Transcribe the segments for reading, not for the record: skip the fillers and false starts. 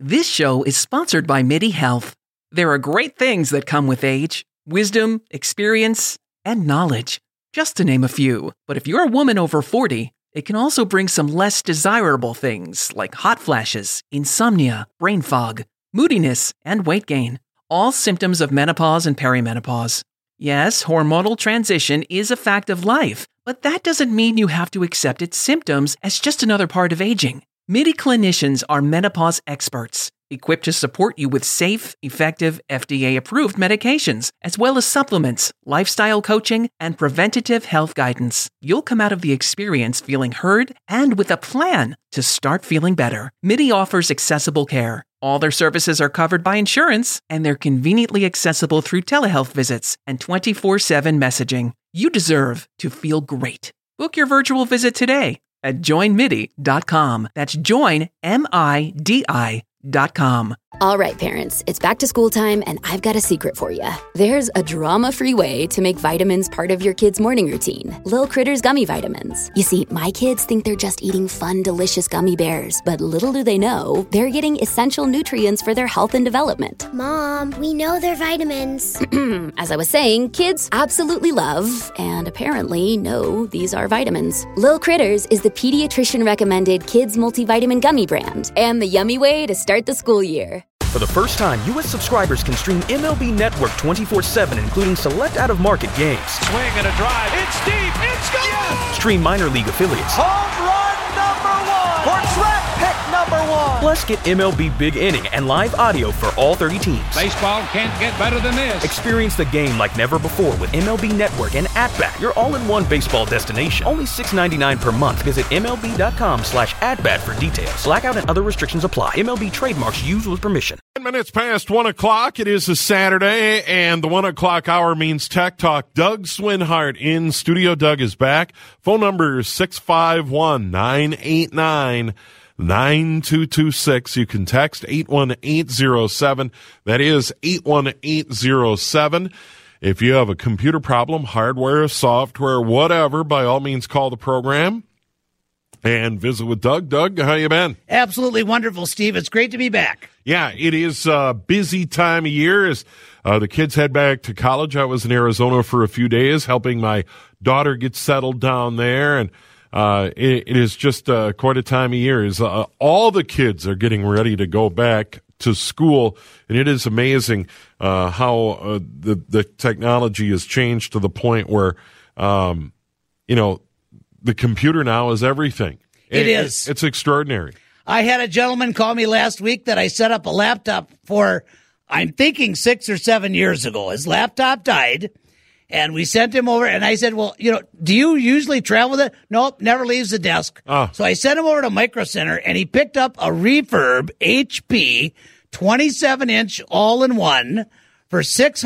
This show is sponsored by MIDI Health. There are great things that come with age: wisdom, experience, and knowledge, just to name a few. But if you're a woman over 40, it can also bring some less desirable things like hot flashes, insomnia, brain fog, moodiness, and weight gain, all symptoms of menopause and perimenopause. Yes, hormonal transition is a fact of life, but that doesn't mean you have to accept its symptoms as just another part of aging. MIDI clinicians are menopause experts, equipped to support you with safe, effective, FDA-approved medications, as well as supplements, lifestyle coaching, and preventative health guidance. You'll come out of the experience feeling heard and with a plan to start feeling better. MIDI offers accessible care. All their services are covered by insurance, and they're conveniently accessible through telehealth visits and 24/7 messaging. You deserve to feel great. Book your virtual visit today at joinmidi.com. That's joinmidi.com. All right, parents, it's back to school time, and I've got a secret for you. There's a drama-free way to make vitamins part of your kids' morning routine. Lil Critters Gummy Vitamins. You see, my kids think they're just eating fun, delicious gummy bears, but little do they know, they're getting essential nutrients for their health and development. Mom, we know they're vitamins. As I was saying, kids absolutely love, and apparently know, these are vitamins. Lil Critters is the pediatrician-recommended kids multivitamin gummy brand, and the yummy way to start the school year. For the first time, U.S. subscribers can stream MLB Network 24/7, including select out-of-market games. Swing and a drive. It's deep. It's gone. Yes! Stream minor league affiliates. Home run number one. Or track pick number one. Plus, get MLB Big Inning and live audio for all 30 teams. Baseball can't get better than this. Experience the game like never before with MLB Network and At-Bat, your all-in-one baseball destination. Only $6.99 per month. Visit MLB.com/AtBat for details. Blackout and other restrictions apply. MLB trademarks used with permission. 10 minutes past 1 o'clock. It is a Saturday, and the 1 o'clock hour means Tech Talk. Doug Swinhart in studio. Doug is back. Phone number is 651-989-9226. You can text 81807. That is 81807. If you have a computer problem, hardware, software, whatever, by all means call the program and visit with Doug. Doug, how you been? Absolutely wonderful, Steve. It's great to be back. Yeah, it is a busy time of year as the kids head back to college. I was in Arizona for a few days helping my daughter get settled down there, and it is just quite a time of year. All the kids are getting ready to go back to school, and it is amazing how the technology has changed to the point where, the computer now is everything. It is. It's extraordinary. I had a gentleman call me last week that I set up a laptop for, I'm thinking 6 or 7 years ago. His laptop died, and we sent him over, and I said, well, do you usually travel with it? Nope, never leaves the desk. So I sent him over to Micro Center, and he picked up a Refurb HP 27-inch all-in-one for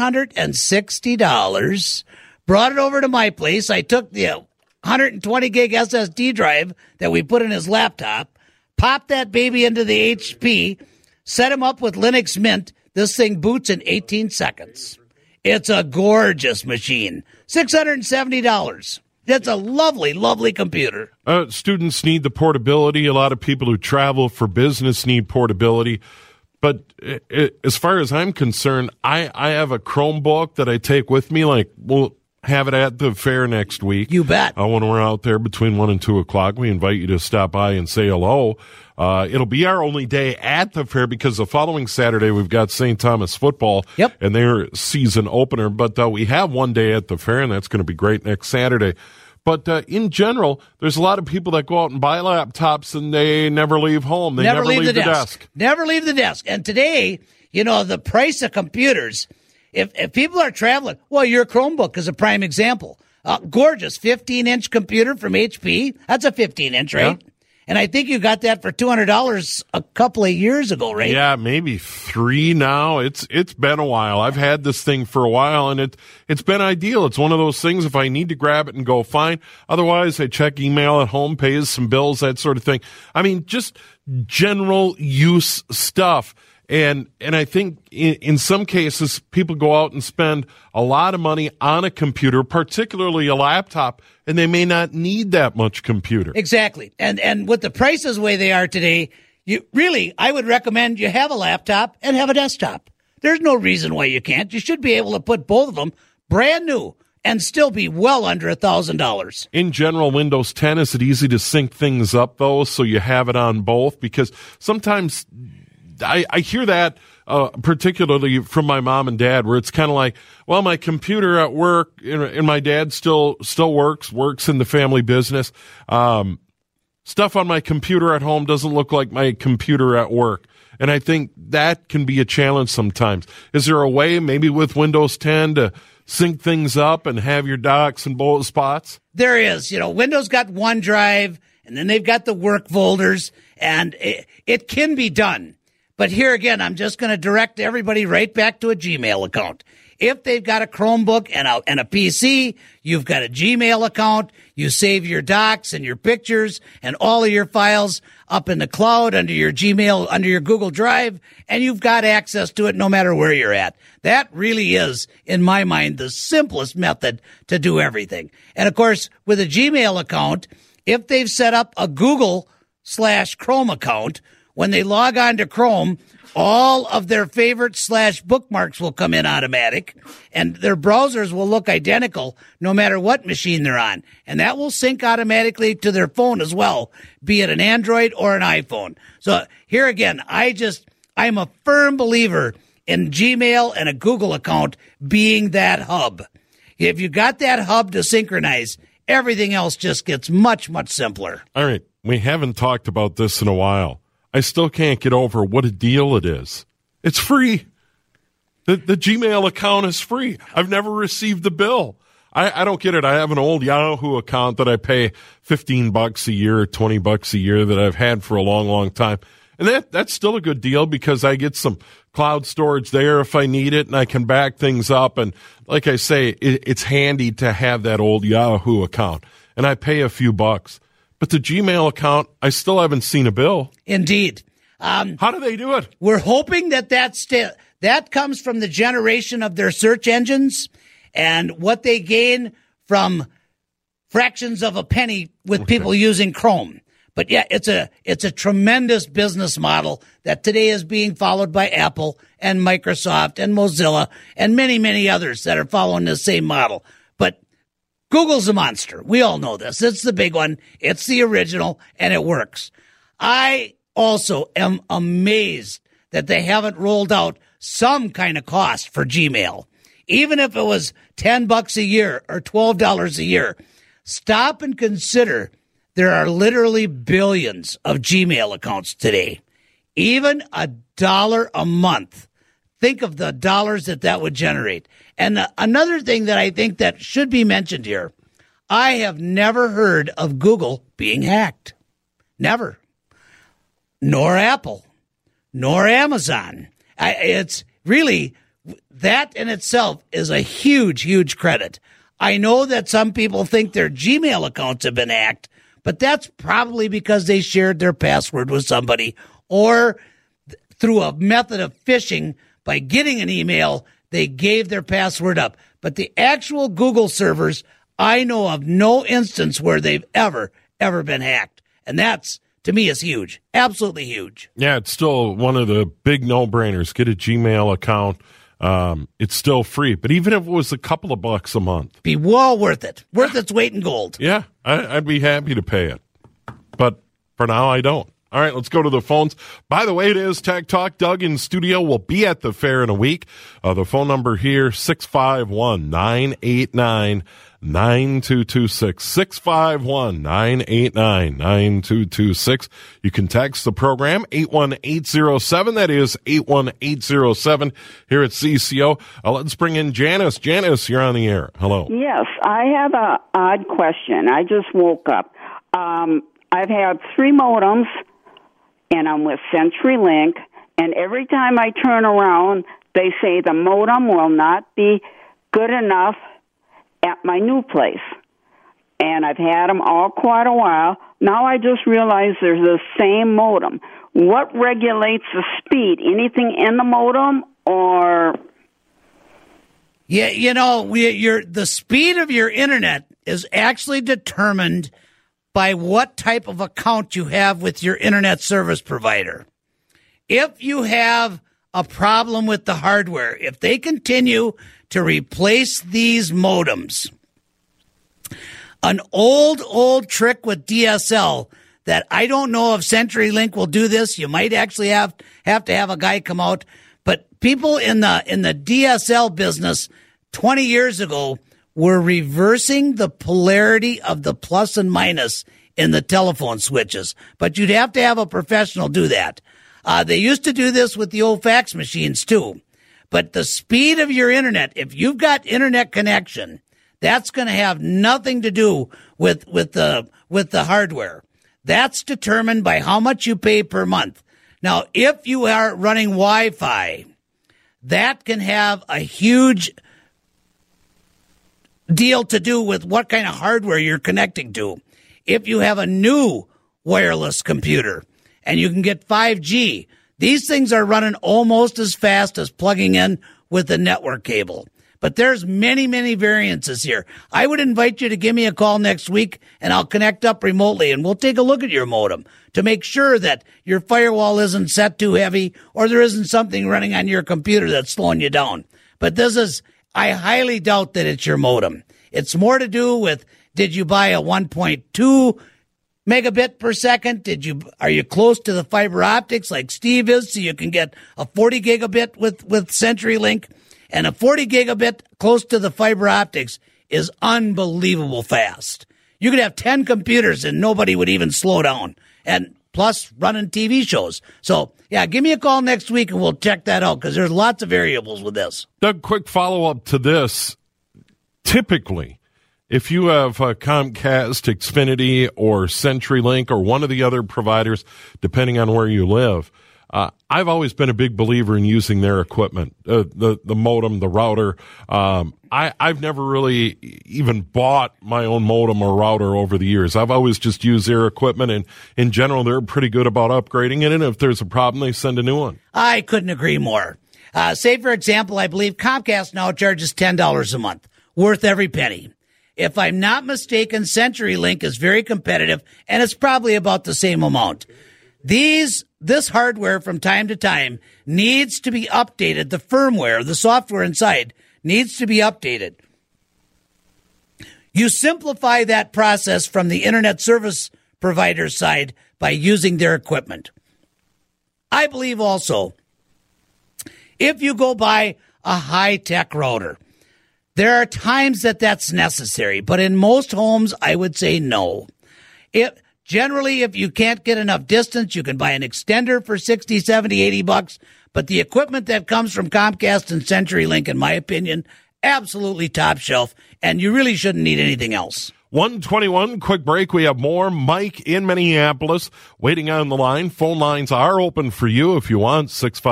$660, brought it over to my place. I took the 120 gig SSD drive that we put in his laptop, popped that baby into the HP, set him up with Linux Mint. This thing boots in 18 seconds. It's a gorgeous machine. $670. That's a lovely, lovely computer. Students need the portability. A lot of people who travel for business need portability. But as far as I'm concerned, I have a Chromebook that I take with me. Like, we'll have it at the fair next week. You bet. When we're out there between 1 and 2 o'clock, we invite you to stop by and say hello. It'll be our only day at the fair because the following Saturday we've got St. Thomas football and their season opener. But we have one day at the fair, and that's going to be great next Saturday. But in general, there's a lot of people that go out and buy laptops and they never leave home. They never leave the desk. Never leave the desk. And today, the price of computers, if people are traveling, well, your Chromebook is a prime example. Gorgeous 15-inch computer from HP. That's a 15-inch, right? Yeah. And I think you got that for $200 a couple of years ago, right? Yeah, maybe 3 now. It's been a while. I've had this thing for a while, and it's been ideal. It's one of those things, if I need to grab it and go, fine. Otherwise, I check email at home, pays some bills, that sort of thing. I mean, just general use stuff. And I think in some cases, people go out and spend a lot of money on a computer, particularly a laptop, and they may not need that much computer. Exactly. And with the prices the way they are today, I would recommend you have a laptop and have a desktop. There's no reason why you can't. You should be able to put both of them brand new and still be well under $1,000. In general, Windows 10, is it easy to sync things up, though, so you have it on both? Because sometimes I hear that particularly from my mom and dad, where it's kind of like, well, my computer at work, and my dad still works in the family business. Stuff on my computer at home doesn't look like my computer at work. And I think that can be a challenge sometimes. Is there a way, maybe with Windows 10, to sync things up and have your docs in both spots? There is. Windows got OneDrive, and then they've got the work folders, and it can be done. But here again, I'm just going to direct everybody right back to a Gmail account. If they've got a Chromebook and a PC, you've got a Gmail account. You save your docs and your pictures and all of your files up in the cloud under your Gmail, under your Google Drive, and you've got access to it no matter where you're at. That really is, in my mind, the simplest method to do everything. And of course, with a Gmail account, if they've set up a Google/Chrome account, when they log on to Chrome, all of their favorite /bookmarks will come in automatic, and their browsers will look identical no matter what machine they're on. And that will sync automatically to their phone as well, be it an Android or an iPhone. So here again, I'm a firm believer in Gmail and a Google account being that hub. If you got that hub to synchronize, everything else just gets much, much simpler. All right. We haven't talked about this in a while. I still can't get over what a deal it is. It's free. The Gmail account is free. I've never received the bill. I don't get it. I have an old Yahoo account that I pay $15 a year or $20 a year that I've had for a long, long time. And that's still a good deal because I get some cloud storage there if I need it, and I can back things up. And like I say, it's handy to have that old Yahoo account. And I pay a few bucks. But the Gmail account, I still haven't seen a bill. Indeed. How do they do it? We're hoping that comes from the generation of their search engines and what they gain from fractions of a penny with people using Chrome. But yeah, it's a tremendous business model that today is being followed by Apple and Microsoft and Mozilla and many, many others that are following the same model. But Google's a monster. We all know this. It's the big one. It's the original, and it works. I also am amazed that they haven't rolled out some kind of cost for Gmail. Even if it was $10 a year or $12 a year, stop and consider there are literally billions of Gmail accounts today. Even $1 a month. Think of the dollars that would generate. And another thing that I think that should be mentioned here, I have never heard of Google being hacked. Never. Nor Apple. Nor Amazon. It's really, that in itself is a huge, huge credit. I know that some people think their Gmail accounts have been hacked, but that's probably because they shared their password with somebody or through a method of phishing. By getting an email, they gave their password up. But the actual Google servers, I know of no instance where they've ever been hacked. And that's, to me, is huge. Absolutely huge. Yeah, it's still one of the big no-brainers. Get a Gmail account. It's still free. But even if it was a couple of bucks a month. Be well worth it. Worth its weight in gold. Yeah, I'd be happy to pay it. But for now, I don't. All right, let's go to the phones. By the way, it is Tech Talk. Doug in studio will be at the fair in a week. The phone number here, 651-989-9226. 651-989-9226. You can text the program, 81807. That is 81807 here at CCO. Let's bring in Janice. Janice, you're on the air. Hello. Yes, I have an odd question. I just woke up. I've had 3 modems, and I'm with CenturyLink, and every time I turn around, they say the modem will not be good enough at my new place. And I've had them all quite a while. Now I just realized there's the same modem. What regulates the speed? Anything in the modem or? Yeah, the speed of your internet is actually determined by what type of account you have with your internet service provider. If you have a problem with the hardware, if they continue to replace these modems, an old trick with DSL that I don't know if CenturyLink will do this. You might actually have to have a guy come out. But people in the DSL business 20 years ago were reversing the polarity of the plus and minus in the telephone switches. But you'd have to have a professional do that. They used to do this with the old fax machines too. But the speed of your internet, if you've got internet connection, that's going to have nothing to do with the hardware. That's determined by how much you pay per month. Now, if you are running Wi-Fi, that can have a huge deal to do with what kind of hardware you're connecting to. If you have a new wireless computer and you can get 5G, these things are running almost as fast as plugging in with the network cable. But there's many, many variances here. I would invite you to give me a call next week, and I'll connect up remotely, and we'll take a look at your modem to make sure that your firewall isn't set too heavy or there isn't something running on your computer that's slowing you down. But I highly doubt that it's your modem. It's more to do with, did you buy a 1.2 megabit per second? Are you close to the fiber optics like Steve is, so you can get a 40 gigabit with CenturyLink? And a 40 gigabit close to the fiber optics is unbelievable fast. You could have 10 computers and nobody would even slow down. And plus running TV shows. So, yeah, give me a call next week and we'll check that out because there's lots of variables with this. Doug, quick follow-up to this. Typically, if you have Comcast, Xfinity, or CenturyLink, or one of the other providers, depending on where you live, I've always been a big believer in using their equipment, the modem, the router. I've never really even bought my own modem or router over the years. I've always just used their equipment, and in general, they're pretty good about upgrading it, and if there's a problem, they send a new one. I couldn't agree more. Say, for example, I believe Comcast now charges $10 a month, worth every penny. If I'm not mistaken, CenturyLink is very competitive, and it's probably about the same amount. This hardware from time to time needs to be updated. The firmware, the software inside needs to be updated. You simplify that process from the internet service provider side by using their equipment. I believe also, if you go buy a high-tech router, there are times that that's necessary, but in most homes, I would say no. Generally, if you can't get enough distance, you can buy an extender for $60, $70, $80. But the equipment that comes from Comcast and CenturyLink, in my opinion, absolutely top shelf, and you really shouldn't need anything else. 1:21, quick break. We have more. Mike in Minneapolis waiting on the line. Phone lines are open for you if you want.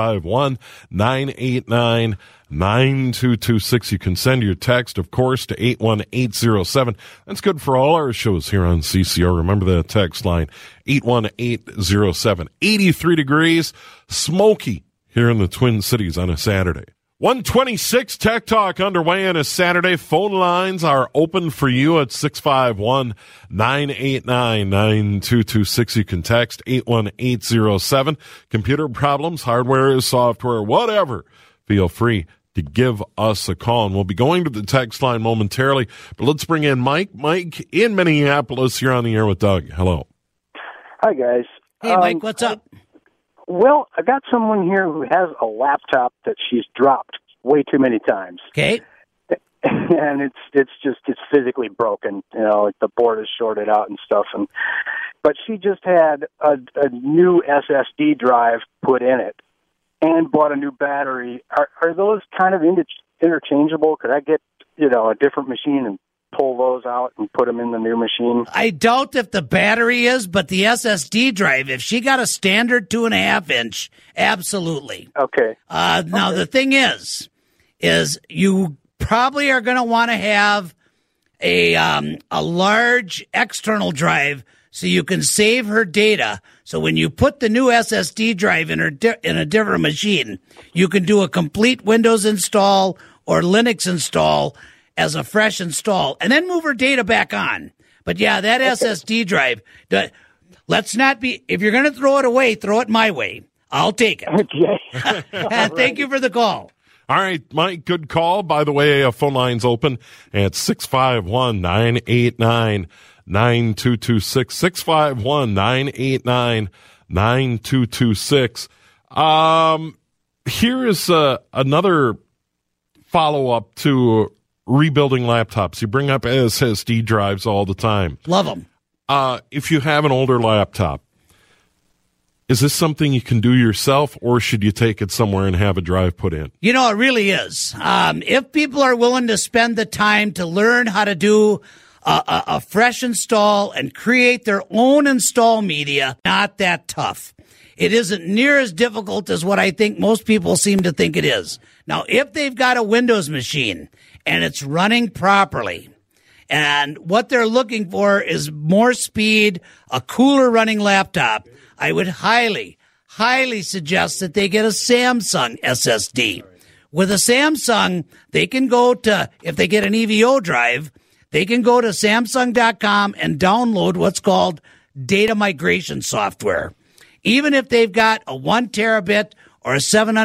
651-989-9226. You can send your text, of course, to 81807. That's good for all our shows here on CCR. Remember that text line, 81807. 83 degrees, smoky here in the Twin Cities on a Saturday. 126 Tech Talk underway on a Saturday. Phone lines are open for you at 651-989-9226. You can text 81807. Computer problems, hardware, software, whatever. Feel free to give us a call. And we'll be going to the text line momentarily. But let's bring in Mike. Mike in Minneapolis. You're on the air with Doug. Hello. Hi, guys. Hey, Mike, what's up? Well, I got someone here who has a laptop that she's dropped way too many times. Okay. And it's physically broken. You know, like the board is shorted out and stuff. But she just had a new SSD drive put in it and bought a new battery. Are those kind of interchangeable? Could I get, a different machine and pull those out and put them in the new machine? I doubt if the battery is, but the SSD drive, if she got a standard 2.5 inch, absolutely. Okay. Now, the thing is you probably are going to want to have a large external drive so you can save her data. So when you put the new SSD drive in a different machine, you can do a complete Windows install or Linux install as a fresh install, and then move her data back on. But yeah, that SSD drive, let's not be, if you're going to throw it away, throw it my way. I'll take it. Okay. And thank you for the call. All right, Mike, good call. By the way, phone line's open at 651-989-9226, 651-989-9226. Here is another follow-up to rebuilding laptops. You bring up SSD drives all the time. Love them. If you have an older laptop, is this something you can do yourself, or should you take it somewhere and have a drive put in? You know, it really is. If people are willing to spend the time to learn how to do a fresh install and create their own install media, not that tough. It isn't near as difficult as what I think most people seem to think it is. Now, if they've got a Windows machine and it's running properly, and what they're looking for is more speed, a cooler running laptop, I would highly, highly suggest that they get a Samsung SSD. With a Samsung, they can go to, if they get an EVO drive, they can go to Samsung.com and download what's called data migration software. Even if they've got a 1 terabit or a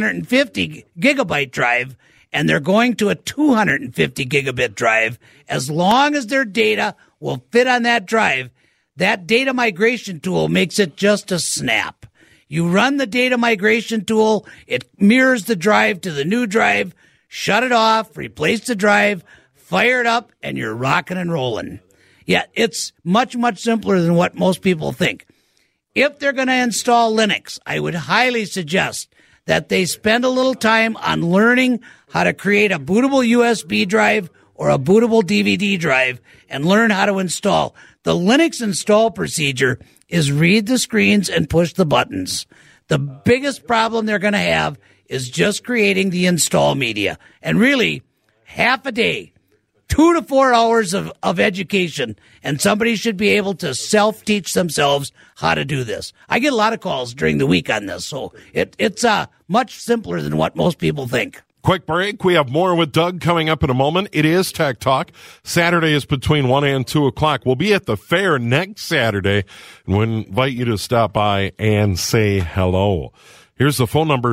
750 gigabyte drive, and they're going to a 250 gigabit drive, as long as their data will fit on that drive, that data migration tool makes it just a snap. You run the data migration tool, it mirrors the drive to the new drive, shut it off, replace the drive, fire it up, and you're rocking and rolling. Yeah, it's much, much simpler than what most people think. If they're going to install Linux, I would highly suggest that they spend a little time on learning how to create a bootable USB drive or a bootable DVD drive and learn how to install. The Linux install procedure is read the screens and push the buttons. The biggest problem they're going to have is just creating the install media. And really, half a day, 2 to 4 hours of education, and somebody should be able to self-teach themselves how to do this. I get a lot of calls during the week on this, so it's much simpler than what most people think. Quick break. We have more with Doug coming up in a moment. It is Tech Talk. Saturday is between 1 and 2 o'clock. We'll be at the fair next Saturday, and we'll invite you to stop by and say hello. Here's the phone number,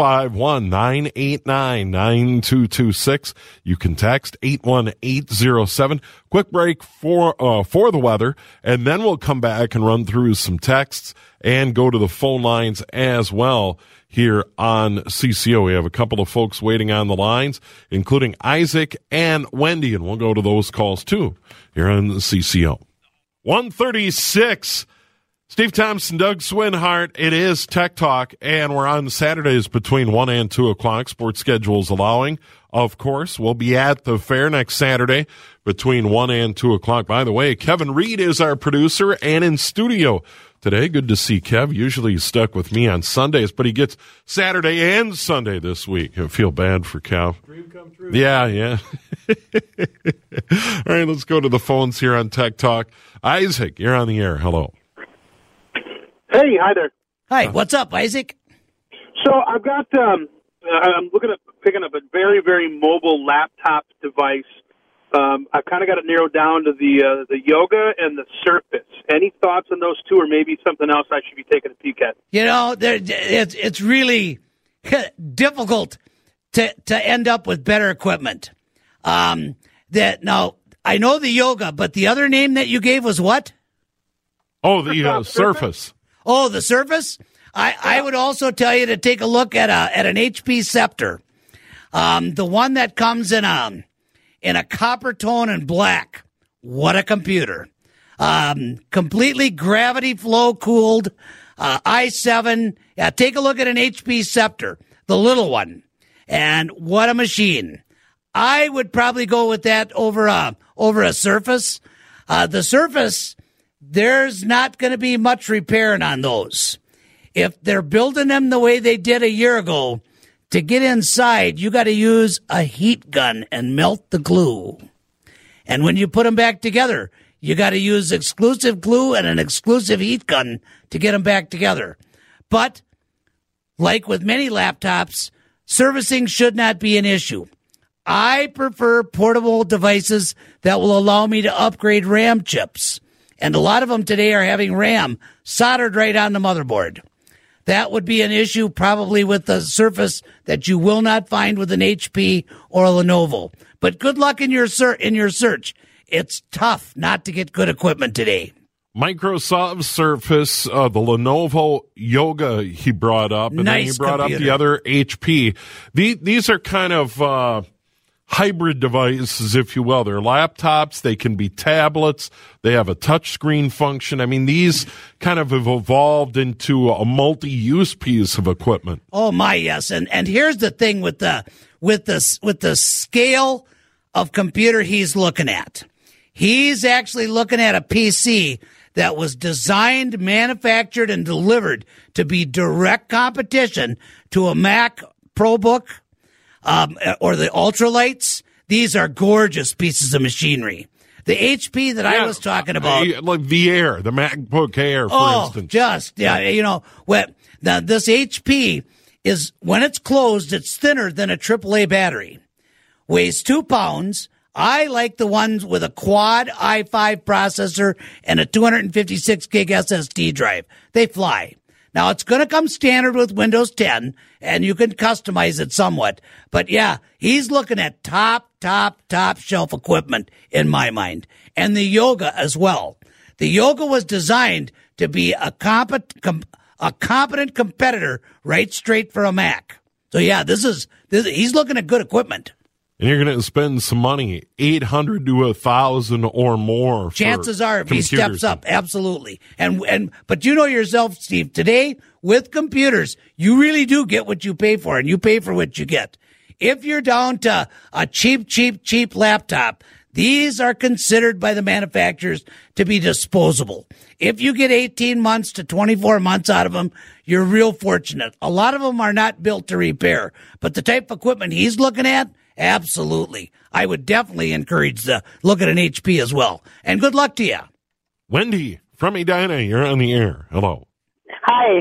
651-989-9226. You can text 81807. Quick break for the weather, and then we'll come back and run through some texts and go to the phone lines as well here on CCO. We have a couple of folks waiting on the lines, including Isaac and Wendy, and we'll go to those calls too here on the CCO. 136. Steve Thompson, Doug Swinhart. It is Tech Talk, and we're on Saturdays between 1 and 2 o'clock, sports schedules allowing. Of course, we'll be at the fair next Saturday between 1 and 2 o'clock. By the way, Kevin Reed is our producer and in studio today. Good to see Kev. Usually he's stuck with me on Sundays, but he gets Saturday and Sunday this week. I feel bad for Kev. Dream come true. Yeah. All right, let's go to the phones here on Tech Talk. Isaac, you're on the air. Hello. Hey, hi there. Hi, what's up, Isaac? So I've got, I'm looking at picking up a very, very mobile laptop device. I've kind of got it narrowed down to the Yoga and the Surface. Any thoughts on those two, or maybe something else I should be taking a peek at? You know, it's really difficult to end up with better equipment. Now, I know the Yoga, but the other name that you gave was what? Oh, the Surface. Oh, the Surface? I would also tell you to take a look at an HP Scepter. The one that comes in a copper tone and black. What a computer. Completely gravity flow cooled, i7. Yeah, take a look at an HP Scepter, the little one. And what a machine. I would probably go with that over a Surface. The Surface, there's not going to be much repairing on those. If they're building them the way they did a year ago, to get inside, you got to use a heat gun and melt the glue. And when you put them back together, you got to use exclusive glue and an exclusive heat gun to get them back together. But like with many laptops, servicing should not be an issue. I prefer portable devices that will allow me to upgrade RAM chips. And a lot of them today are having RAM soldered right on the motherboard. That would be an issue probably with the Surface that you will not find with an HP or a Lenovo. But good luck in your search. It's tough not to get good equipment today. Microsoft Surface, the Lenovo Yoga he brought up, and then he brought up the other HP. These are kind of hybrid devices, if you will. They're laptops. They can be tablets. They have a touchscreen function. I mean, these kind of have evolved into a multi-use piece of equipment. Oh my, yes. And here's the thing with the scale of computer he's looking at. He's actually looking at a PC that was designed, manufactured, and delivered to be direct competition to a Mac ProBook or the Ultralights. These are gorgeous pieces of machinery. The HP that I was talking about, like the Air, the MacBook Air, for instance. This HP is, when it's closed, it's thinner than a AAA battery. Weighs 2 pounds. I like the ones with a quad i5 processor and a 256 gig SSD drive. They fly. Now, it's going to come standard with Windows 10, and you can customize it somewhat. But, yeah, he's looking at top shelf equipment in my mind. And the Yoga as well. The Yoga was designed to be a competent competitor right straight for a Mac. So, yeah, he's looking at good equipment. And you're going to spend some money, $800 to $1,000 or more. Chances are, if he steps up, absolutely. But you know yourself, Steve, today with computers, you really do get what you pay for, and you pay for what you get. If you're down to a cheap laptop, these are considered by the manufacturers to be disposable. If you get 18 months to 24 months out of them, you're real fortunate. A lot of them are not built to repair, but the type of equipment he's looking at, absolutely. I would definitely encourage to look at an HP as well. And good luck to you. Wendy from Edina, you're on the air. Hello. Hi.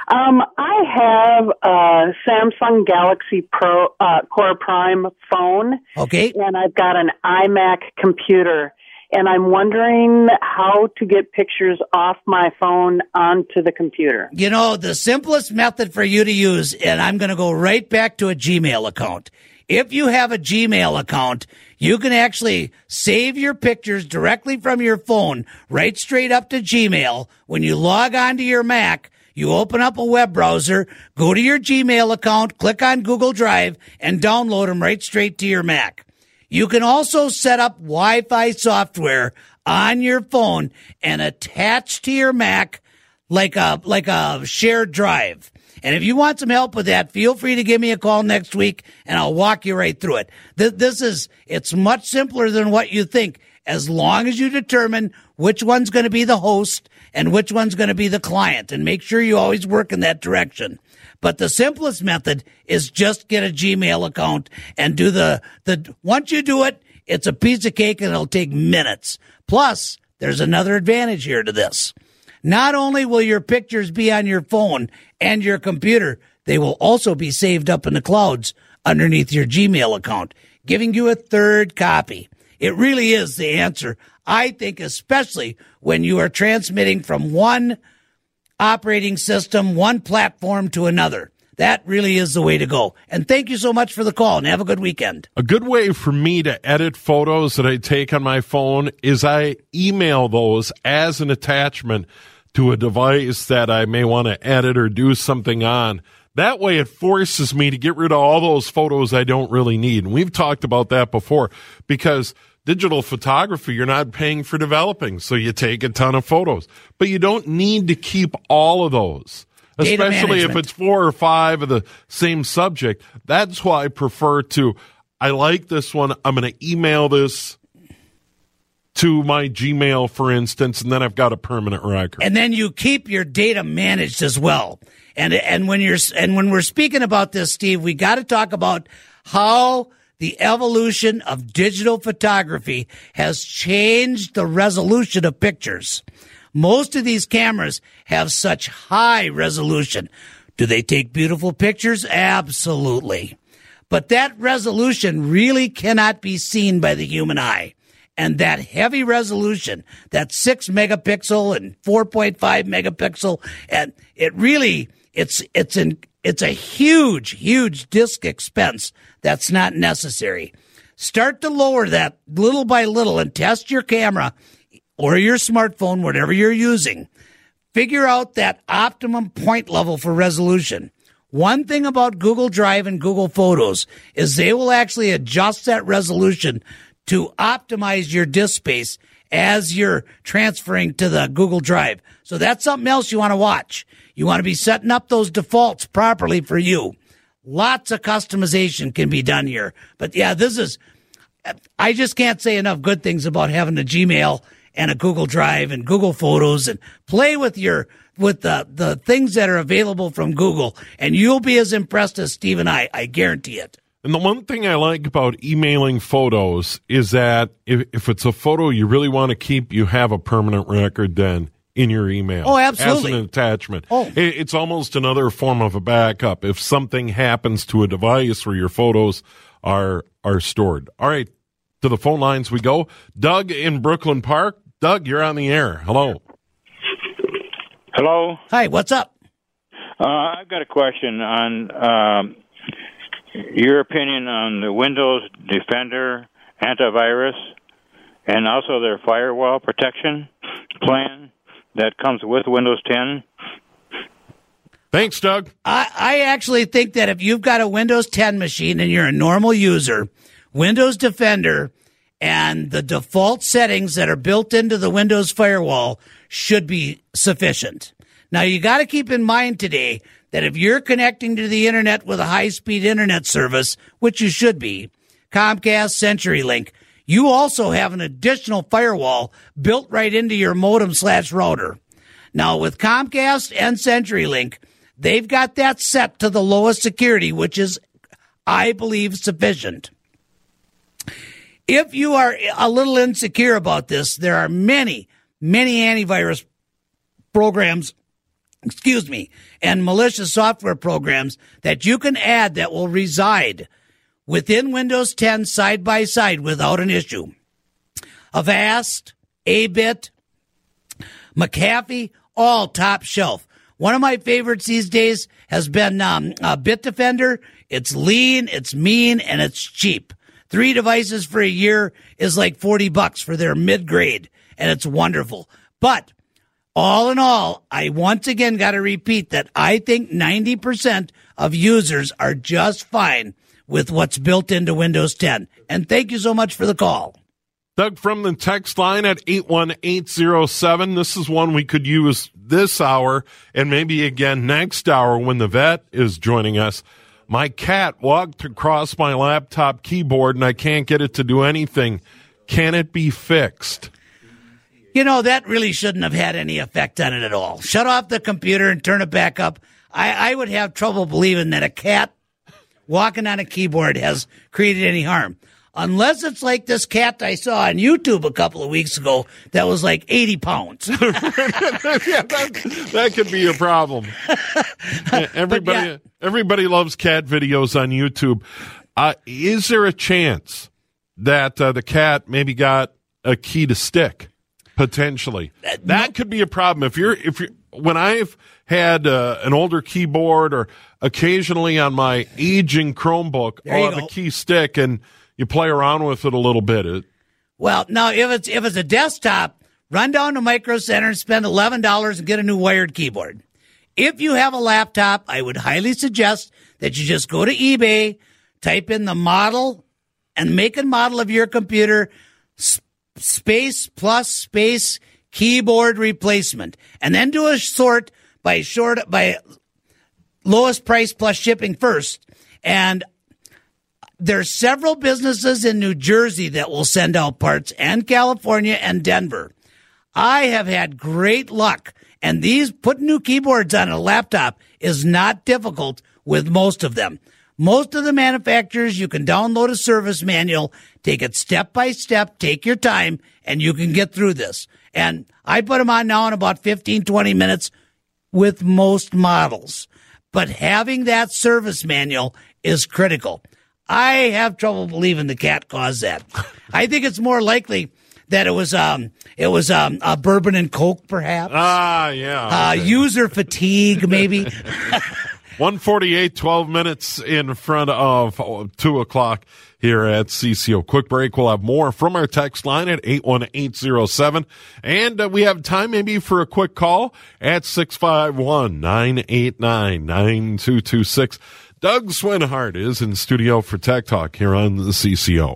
I have a Samsung Galaxy Pro Core Prime phone. Okay. And I've got an iMac computer. And I'm wondering how to get pictures off my phone onto the computer. You know, the simplest method for you to use, and I'm going to go right back to a Gmail account. If you have a Gmail account, you can actually save your pictures directly from your phone right straight up to Gmail. When you log on to your Mac, you open up a web browser, go to your Gmail account, click on Google Drive, and download them right straight to your Mac. You can also set up Wi-Fi software on your phone and attach to your Mac like a shared drive. And if you want some help with that, feel free to give me a call next week, and I'll walk you right through it. It's much simpler than what you think, as long as you determine which one's going to be the host and which one's going to be the client, and make sure you always work in that direction. But the simplest method is just get a Gmail account and do once you do it, it's a piece of cake and it'll take minutes. Plus, there's another advantage here to this. Not only will your pictures be on your phone and your computer, they will also be saved up in the clouds underneath your Gmail account, giving you a third copy. It really is the answer, I think, especially when you are transmitting from one operating system, one platform to another. That really is the way to go. And thank you so much for the call, and have a good weekend. A good way for me to edit photos that I take on my phone is I email those as an attachment to a device that I may want to edit or do something on. That way it forces me to get rid of all those photos I don't really need. And we've talked about that before, because digital photography, you're not paying for developing, so you take a ton of photos. But you don't need to keep all of those, especially if it's 4 or 5 of the same subject. That's why I like this one. I'm going to email this to my Gmail, for instance, and then I've got a permanent record. And then you keep your data managed as well. And when we're speaking about this, Steve, we got to talk about how the evolution of digital photography has changed the resolution of pictures. Most of these cameras have such high resolution. Do they take beautiful pictures? Absolutely. But that resolution really cannot be seen by the human eye. And that heavy resolution, that 6 megapixel and 4.5 megapixel, and it really, it's a huge disk expense that's not necessary. Start to lower that little by little and test your camera or your smartphone, whatever you're using. Figure out that optimum point level for resolution. One thing about Google Drive and Google Photos is they will actually adjust that resolution to optimize your disk space as you're transferring to the Google Drive. So that's something else you want to watch. You want to be setting up those defaults properly for you. Lots of customization can be done here. But yeah, I just can't say enough good things about having a Gmail and a Google Drive and Google Photos, and play with the things that are available from Google, and you'll be as impressed as Steve and I guarantee it. And the one thing I like about emailing photos is that if it's a photo you really want to keep, you have a permanent record then in your email. Oh, absolutely. As an attachment. Oh. It's almost another form of a backup if something happens to a device where your photos are stored. All right, to the phone lines we go. Doug in Brooklyn Park. Doug, you're on the air. Hello. Hello. Hi, what's up? I've got a question on your opinion on the Windows Defender antivirus and also their firewall protection plan that comes with Windows 10. Thanks, Doug. I actually think that if you've got a Windows 10 machine and you're a normal user, Windows Defender and the default settings that are built into the Windows firewall should be sufficient. Now, you got to keep in mind today that if you're connecting to the internet with a high-speed internet service, which you should be, Comcast, CenturyLink, you also have an additional firewall built right into your modem/router. Now, with Comcast and CenturyLink, they've got that set to the lowest security, which is, I believe, sufficient. If you are a little insecure about this, there are many antivirus programs, and malicious software programs that you can add that will reside within Windows 10 side by side without an issue. Avast, A-Bit, McAfee, all top shelf. One of my favorites these days has been Bitdefender. It's lean, it's mean, and it's cheap. 3 devices for a year is like $40 for their mid-grade, and it's wonderful. But all in all, I once again got to repeat that I think 90% of users are just fine with what's built into Windows 10. And thank you so much for the call. Doug from the text line at 81807. This is one we could use this hour and maybe again next hour when the vet is joining us. My cat walked across my laptop keyboard and I can't get it to do anything. Can it be fixed? You know, that really shouldn't have had any effect on it at all. Shut off the computer and turn it back up. I would have trouble believing that a cat walking on a keyboard has created any harm. Unless it's like this cat I saw on YouTube a couple of weeks ago that was like 80 pounds. Yeah, that could be a problem. Everybody loves cat videos on YouTube. Is there a chance that the cat maybe got a key to stick? Potentially. That could be a problem. If you're when I've had an older keyboard or occasionally on my aging Chromebook, I'll have a key stick and you play around with it a little bit. Well, now if it's a desktop, run down to Micro Center and spend $11 and get a new wired keyboard. If you have a laptop, I would highly suggest that you just go to eBay, type in the model and make and model of your computer, space plus space keyboard replacement, and then do a sort by lowest price plus shipping first. And there's several businesses in New Jersey that will send out parts, and California and Denver. I have had great luck, and putting new keyboards on a laptop is not difficult with most of them. Most of the manufacturers, you can download a service manual, take it step by step, take your time, and you can get through this. And I put them on now in about 15, 20 minutes with most models. But having that service manual is critical. I have trouble believing the cat caused that. I think it's more likely that it was a bourbon and Coke, perhaps. Yeah. Okay. User fatigue, maybe. 1:48, 12 minutes in front of 2 o'clock here at CCO. Quick break. We'll have more from our text line at 81807. And we have time maybe for a quick call at 651-989-9226. Doug Swinhart is in studio for Tech Talk here on the CCO.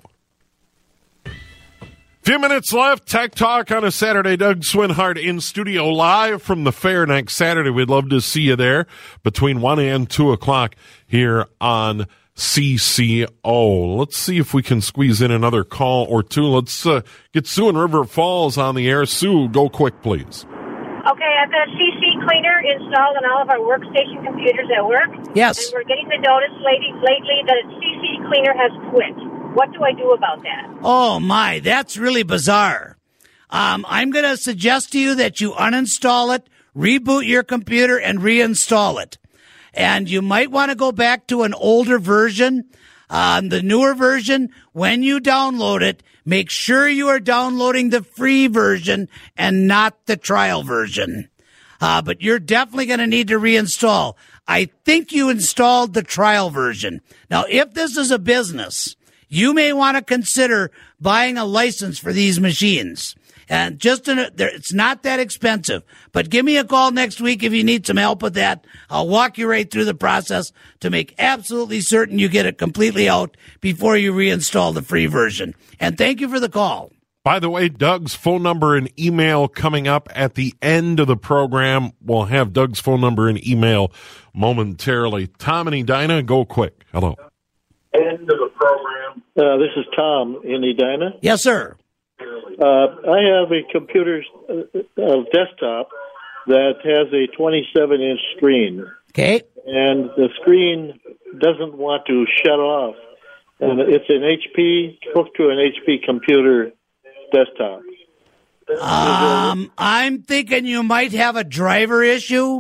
Few minutes left. Tech Talk on a Saturday. Doug Swinhart in studio live from the fair next Saturday. We'd love to see you there between 1 and 2 o'clock here on CCO. Let's see if we can squeeze in another call or two. Let's get Sue in River Falls on the air. Sue, go quick, please. Okay, I've got a CC cleaner installed on all of our workstation computers at work. Yes. And we're getting the notice lately that a CC cleaner has quit. What do I do about that? Oh, my, that's really bizarre. I'm going to suggest to you that you uninstall it, reboot your computer, and reinstall it. And you might want to go back to an older version. The newer version, when you download it, make sure you are downloading the free version and not the trial version. But you're definitely going to need to reinstall. I think you installed the trial version. Now, if this is a business, you may want to consider buying a license for these machines. And it's not that expensive. But give me a call next week if you need some help with that. I'll walk you right through the process to make absolutely certain you get it completely out before you reinstall the free version. And thank you for the call. By the way, Doug's phone number and email coming up at the end of the program. We'll have Doug's phone number and email momentarily. Tom and Edina, go quick. Hello. End of the program. This is Tom in Edina. Yes, sir. I have a computer desktop that has a 27-inch screen. Okay. And the screen doesn't want to shut off. And it's an HP, hooked to an HP computer desktop. I'm thinking you might have a driver issue.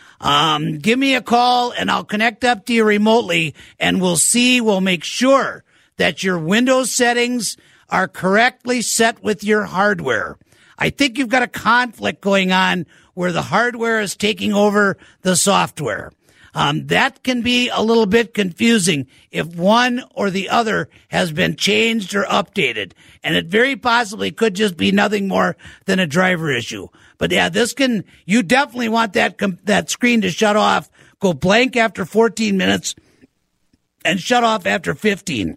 Give me a call and I'll connect up to you remotely and we'll make sure that your Windows settings are correctly set with your hardware. I think you've got a conflict going on where the hardware is taking over the software. That can be a little bit confusing if one or the other has been changed or updated. And it very possibly could just be nothing more than a driver issue. But yeah, you definitely want that screen to shut off, go blank after 14 minutes, and shut off after 15.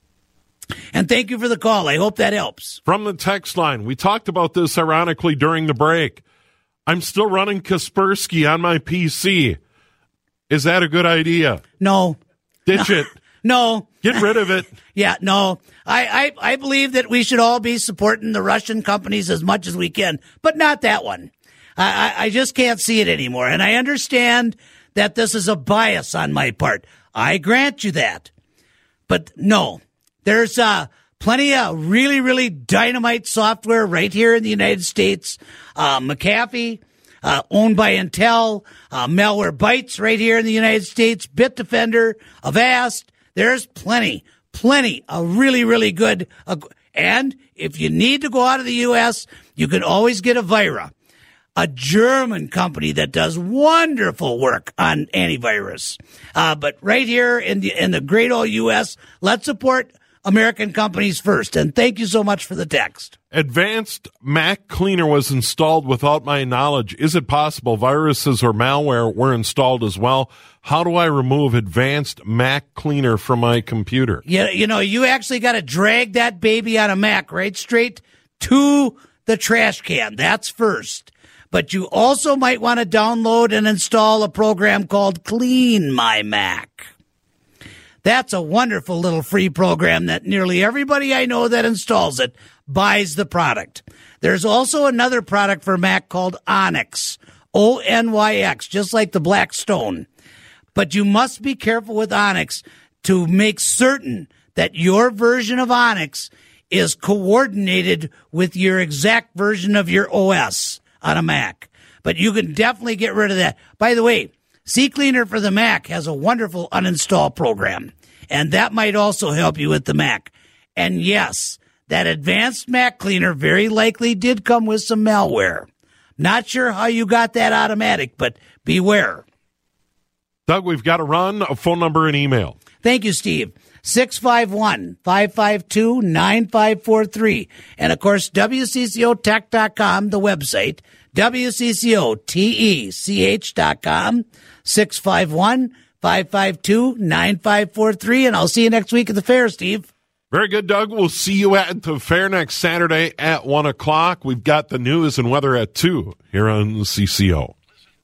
And thank you for the call. I hope that helps. From the text line, we talked about this ironically during the break. I'm still running Kaspersky on my PC. Is that a good idea? No. Ditch it. No. Get rid of it. Yeah, no. I believe that we should all be supporting the Russian companies as much as we can, but not that one. I just can't see it anymore. And I understand that this is a bias on my part. I grant you that. But no. There's plenty of really, really dynamite software right here in the United States. McAfee, owned by Intel, Malwarebytes right here in the United States, Bitdefender, Avast. There's plenty of really, really good. And if you need to go out of the U.S., you can always get Avira, a German company that does wonderful work on antivirus. But right here in the great old U.S., let's support American companies first. And thank you so much for the text. Advanced Mac Cleaner was installed without my knowledge. Is it possible viruses or malware were installed as well? How do I remove Advanced Mac Cleaner from my computer? Yeah, you actually got to drag that baby on a Mac right straight to the trash can. That's first. But you also might want to download and install a program called Clean My Mac. That's a wonderful little free program that nearly everybody I know that installs it buys the product. There's also another product for Mac called Onyx, Onyx, just like the black stone. But you must be careful with Onyx to make certain that your version of Onyx is coordinated with your exact version of your OS on a Mac. But you can definitely get rid of that. By the way, CCleaner for the Mac has a wonderful uninstall program, and that might also help you with the Mac. And yes, that advanced Mac cleaner very likely did come with some malware. Not sure how you got that automatic, but beware. Doug, we've got to run. A phone number and email. Thank you, Steve. 651-552-9543. And, of course, WCCOtech.com, the website, WCCOTECH.com, 651-552-9543. And I'll see you next week at the fair, Steve. Very good, Doug. We'll see you at the fair next Saturday at 1 o'clock. We've got the news and weather at 2 here on CCO.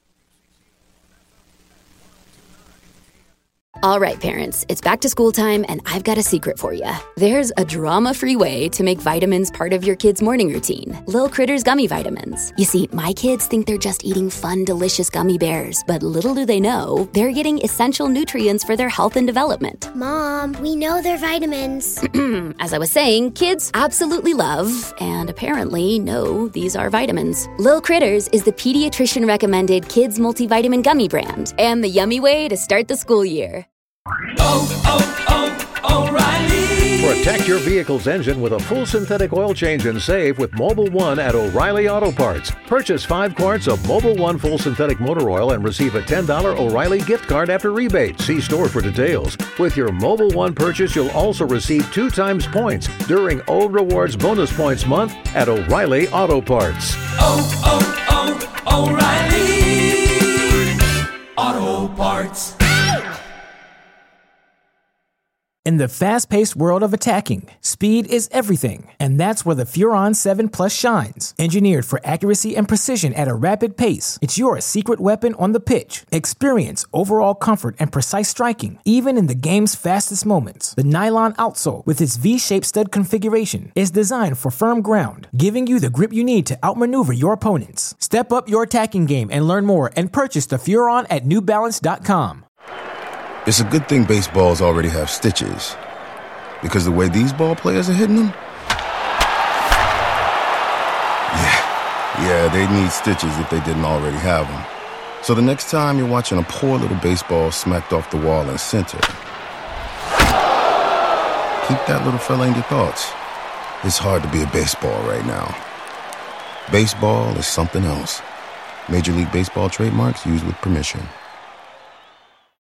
All right, parents, it's back to school time, and I've got a secret for you. There's a drama-free way to make vitamins part of your kids' morning routine. Lil Critters Gummy Vitamins. You see, my kids think they're just eating fun, delicious gummy bears, but little do they know, they're getting essential nutrients for their health and development. Mom, we know they're vitamins. As I was saying, kids absolutely love, and apparently know, these are vitamins. Lil Critters is the pediatrician-recommended kids multivitamin gummy brand, and the yummy way to start the school year. O'Reilly. Protect your vehicle's engine with a full synthetic oil change and save with Mobil 1 at O'Reilly Auto Parts. Purchase 5 quarts of Mobil 1 full synthetic motor oil and receive a $10 O'Reilly gift card after rebate. See store for details. With your Mobil 1 purchase, you'll also receive 2 times points during O Rewards Bonus Points Month at O'Reilly Auto Parts. O'Reilly Auto Parts. In the fast-paced world of attacking, speed is everything, and that's where the Furon 7 Plus shines. Engineered for accuracy and precision at a rapid pace, it's your secret weapon on the pitch. Experience overall comfort and precise striking, even in the game's fastest moments. The nylon outsole, with its V-shaped stud configuration, is designed for firm ground, giving you the grip you need to outmaneuver your opponents. Step up your attacking game and learn more and purchase the Furon at NewBalance.com. It's a good thing baseballs already have stitches, because the way these ball players are hitting them, yeah, they need stitches if they didn't already have them. So the next time you're watching a poor little baseball smacked off the wall in center, keep that little fella in your thoughts. It's hard to be a baseball right now. Baseball is something else. Major League Baseball trademarks used with permission.